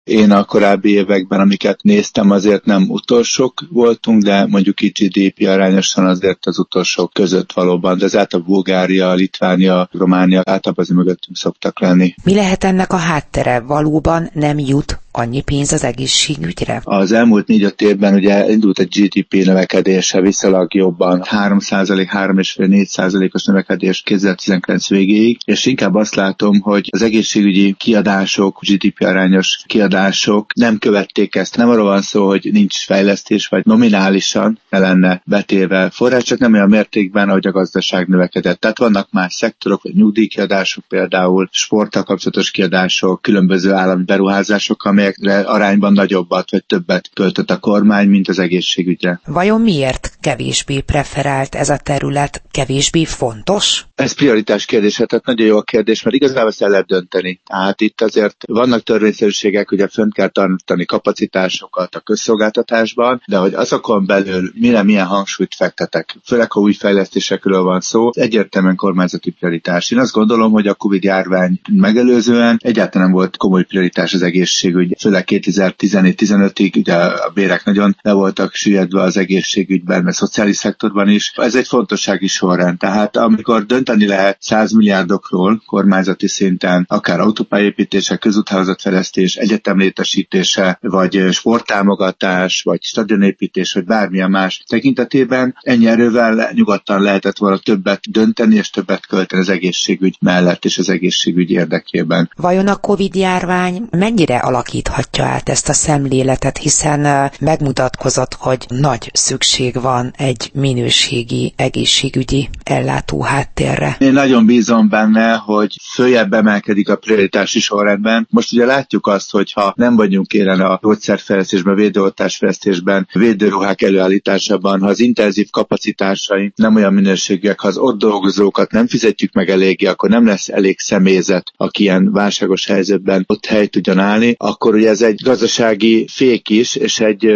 Én a korábbi években, amiket néztem, azért nem utolsók voltunk, de mondjuk így GDP arányosan azért az utolsók között valóban, de ez általában Bulgária, Litvánia, Románia általában azért mögöttünk szoktak lenni. Mi lehet ennek a háttere? Valóban nem jut annyi pénz az egészségügyre? Az elmúlt 4-5 évben ugye indult a GDP növekedése viszonylag jobban, 3%, 3,5-4%-os növekedés 2019 végéig, és inkább azt látom, hogy az egészségügyi kiadások, GDP arányos kiadások nem követték ezt. Nem arról van szó, hogy nincs fejlesztés, vagy nominálisan ne lenne betéve forrás, csak nem olyan mértékben, ahogy a gazdaság növekedett. Tehát vannak más szektorok, vagy nyugdíjkiadások például, sporttal kapcsolatos kiadások, különböző állami beruházások, amelyekre arányban nagyobbat vagy többet költött a kormány, mint az egészségügyre. Vajon miért kevésbé preferált ez a terület, kevésbé fontos? Ez prioritás kérdés, tehát nagyon jó a kérdés, mert igazából ezt el lehet dönteni. Tehát itt azért vannak törvényszerűségek, hogy fönt kell tartani kapacitásokat a közszolgáltatásban, de hogy azokon belül mire milyen hangsúlyt fektetek, főleg ha új fejlesztésekről van szó, egyértelműen kormányzati prioritás. Én azt gondolom, hogy a Covid-járvány megelőzően egyáltalán nem volt komoly prioritás az egészségügy, főleg 2014-15-ig, ugye a bérek nagyon le voltak süllyedve az egészségügyben, mert szociális szektorban is. Ez egy fontossági sorrend. Tehát amikor dönteni lehet 100 milliárdokról kormányzati szinten, akár autópályaépítése, közúthálózatfejlesztés, egyetem létesítése, vagy sporttámogatás, vagy stadionépítés, vagy bármilyen más tekintetében, ennyi erővel nyugodtan lehetett volna többet dönteni, és többet költeni az egészségügy mellett és az egészségügy érdekében. Vajon a Covid-járvány mennyire alakíthatja át ezt a szemléletet, hiszen megmutatkozott, hogy nagy szükség van egy minőségi egészségügyi ellátó háttérre? Én nagyon bízom benne, hogy följebb emelkedik a prioritási sorrendben. Most ugye látjuk azt, hogy ha nem vagyunk élen a gyógyszerfejlesztésben, védőoltásfejlesztésben, védőruhák előállításában, ha az intenzív kapacitásaink nem olyan minőségűek, ha az ott dolgozókat nem fizetjük meg eléggé, akkor nem lesz elég személyzet, aki ilyen válságos helyzetben ott helyt tudjon állni, akkor ugye ez egy gazdasági fék is, és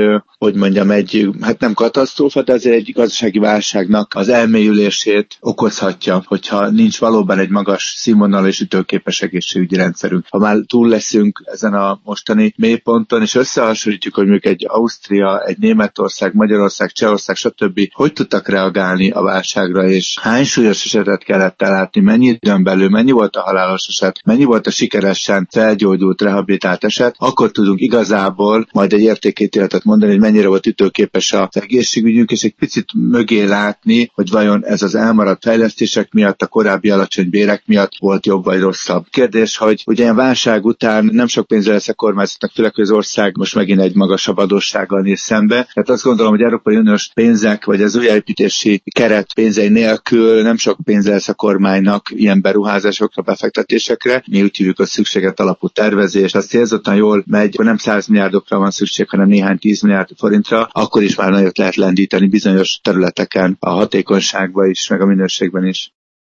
hát nem katasztrófa, de azért egy gazdasági válságnak az elmélyülését okozhatja, hogyha nincs valóban egy magas színvonalú és ütőképes egészségügyi rendszerünk. Ha már túl leszünk ezen a mostani mélyponton, és összehasonlítjuk, hogy mondjuk egy Ausztria, egy Németország, Magyarország, Csehország, stb. Hogy tudtak reagálni a válságra, és hány súlyos esetet kellett ellátni, mennyi időn belül, mennyi volt a halálos eset, mennyi volt a sikeresen felgyógyult, rehabilitált eset, akkor tudunk igazából majd egy értékítéletet mondani, hogy mennyire volt ütőképes az egészségügyünk, és egy picit mögé látni, hogy vajon ez az elmaradt fejlesztések miatt, a korábbi alacsony bérek miatt volt jobb vagy rosszabb. Kérdés, hogy ugye ilyen válság után nem sok pénzre lesz a kormányzatnak, főleg, hogy az ország most megint egy magasabb adóssággal néz szembe. Tehát azt gondolom, hogy Európai Uniós pénzek, vagy az újjáépítési keret pénzei nélkül nem sok pénze lesz a kormánynak ilyen beruházásokra, befektetésekre. Mi úgy hívjuk, hogy szükséget alapú tervezés. Az célzottan jól megy, akkor nem 100 milliárdokra van szükség, hanem néhány 10 milliárd forintra, akkor is már nagyot lehet lendíteni bizonyos területeken, a hatékonyságban is, meg a minőségben is.